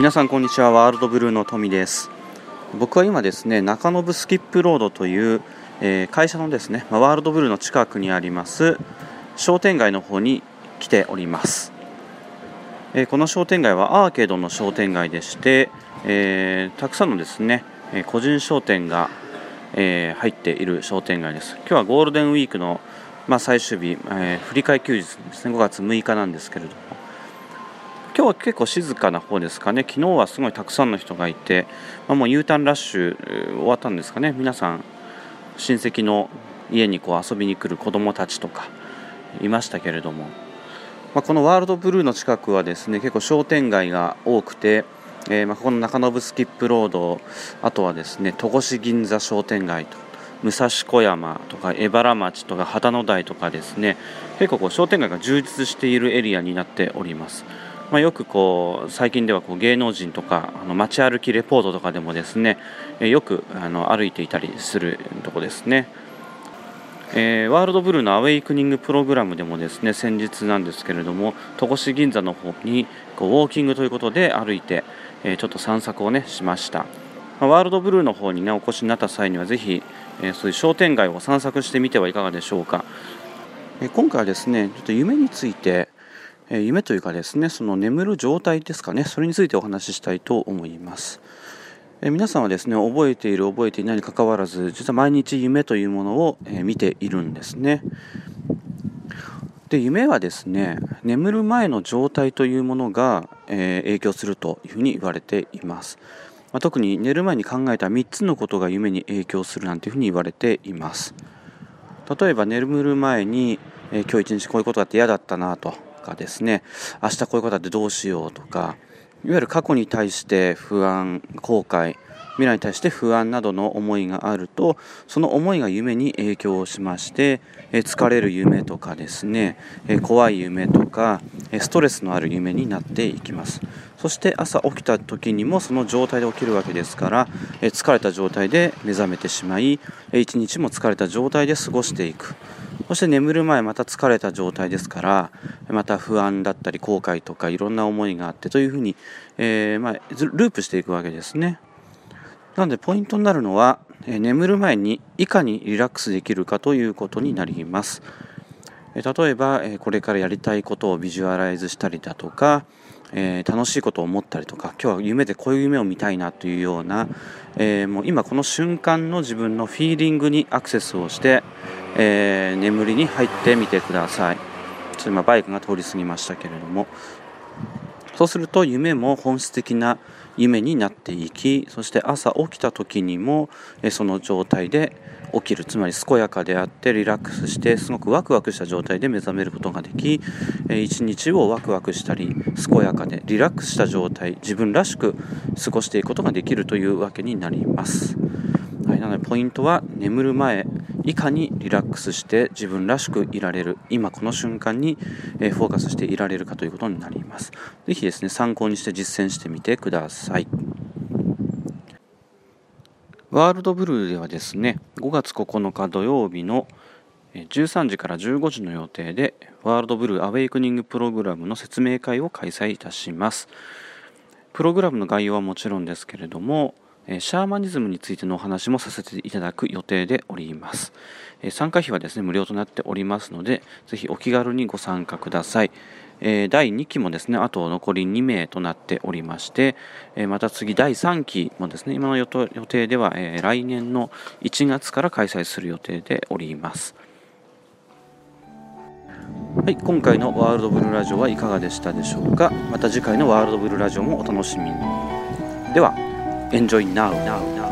皆さんこんにちは。ワールドブルーのトミです。僕は今ですね、中延スキップロードという、会社のですね、ワールドブルーの近くにあります商店街の方に来ております。この商店街はアーケードの商店街でして、たくさんのですね、個人商店が、入っている商店街です。今日はゴールデンウィークの、最終日、振り替え休日ですね、5月6日なんですけれども、今日は結構静かな方ですかね。昨日はすごいたくさんの人がいて、もう U ターンラッシュ終わったんですかね。皆さん親戚の家に遊びに来る子どもたちとかいましたけれども、このワールドブルーの近くはですね、結構商店街が多くて、ここの中延スキップロード、あとはですね戸越銀座商店街と武蔵小山とか江原町とか旗の台とかですね、結構商店街が充実しているエリアになっております。よく最近では芸能人とか街歩きレポートとかでもですね、よく歩いていたりするとこですね。ワールドブルーのアウェイクニングプログラムでもですね、先日なんですけれども戸越銀座の方にウォーキングということで歩いて、ちょっと散策をしました。ワールドブルーの方にお越しになった際にはぜひ、そういう商店街を散策してみてはいかがでしょうか。今回はですね、ちょっと夢について夢というかですね、その眠る状態ですかね、それについてお話ししたいと思います。皆さんはですね、覚えている覚えていないにかかわらず、実は毎日夢というものを見ているんですね。で、夢はですね、眠る前の状態というものが影響するというふうに言われています。特に寝る前に考えた3つのことが夢に影響するなんていうふうに言われています。例えば眠る前に、今日一日こういうことがあって嫌だったなとかですね、明日こういうことあってどうしようとか、いわゆる過去に対して不安、後悔、未来に対して不安などの思いがあると、その思いが夢に影響をしまして、疲れる夢とかですね、怖い夢とかストレスのある夢になっていきます。そして朝起きた時にもその状態で起きるわけですから、疲れた状態で目覚めてしまい、一日も疲れた状態で過ごしていく。そして眠る前また疲れた状態ですから、また不安だったり後悔とかいろんな思いがあってというふうに、ループしていくわけですね。なのでポイントになるのは、眠る前にいかにリラックスできるかということになります。例えば、これからやりたいことをビジュアライズしたりだとか、楽しいことを思ったりとか、今日は夢でこういう夢を見たいなというような、もう今この瞬間の自分のフィーリングにアクセスをして、眠りに入ってみてください。今バイクが通り過ぎましたけれども、そうすると夢も本質的な夢になっていき、そして朝起きた時にもその状態で起きる、つまり健やかであってリラックスしてすごくワクワクした状態で目覚めることができ、一日をワクワクしたり健やかでリラックスした状態、自分らしく過ごしていくことができるというわけになります。なのでポイントは眠る前いかにリラックスして自分らしくいられる、今この瞬間にフォーカスしていられるかということになります。ぜひですね、参考にして実践してみてください。ワールドブルーではですね、5月9日土曜日の13時から15時の予定でワールドブルーアウェイクニングプログラムの説明会を開催いたします。プログラムの概要はもちろんですけれども、シャーマニズムについてのお話もさせていただく予定でおります。参加費はですね無料となっておりますので、ぜひお気軽にご参加ください。第2期もですね、あと残り2名となっておりまして、また次第3期もですね、今の予定では、来年の1月から開催する予定でおります。はい、今回のワールドブルーラジオはいかがでしたでしょうか。また次回のワールドブルーラジオもお楽しみに。では、Enjoy now.